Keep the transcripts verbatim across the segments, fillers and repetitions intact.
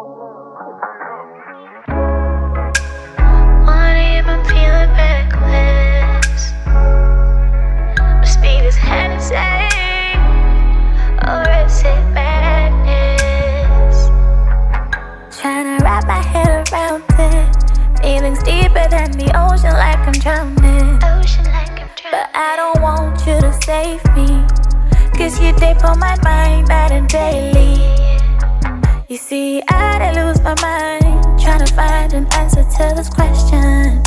Wanna even feeling reckless. My speed is Hennessy, or is it madness? Tryna wrap my head around it. Feelings deeper than the ocean, like I'm drowning. Ocean like I'm drowning. But I don't want you to save me, 'cause you dip on my mind night and daily. You see, I done lose my mind, tryna find an answer to this question.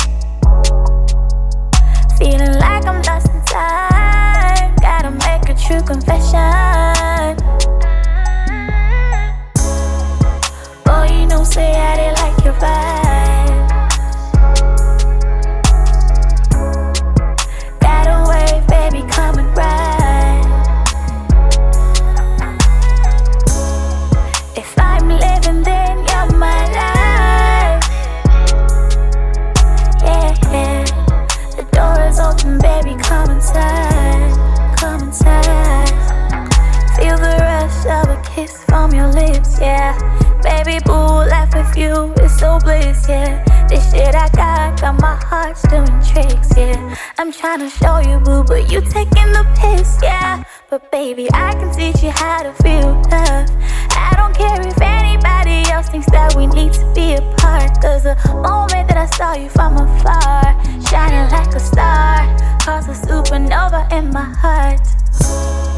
Feeling like I'm lost in time, gotta make a true confession. Boy, you know, say I didn't like your vibe. Got away, baby, come and ride. If I'm living, then you're my life. Yeah, yeah. The door is open, baby, come inside. Come inside. Feel the rush of a kiss from your lips, yeah. Baby boo, life with you is so bliss, yeah. This shit I got, got my heart doing tricks, yeah. I'm tryna show you boo, but you taking the piss, yeah. But baby, I can teach you how to feel love. I don't care if anybody else thinks that we need to be apart, 'cause the moment that I saw you from afar, shining like a star, caused a supernova in my heart.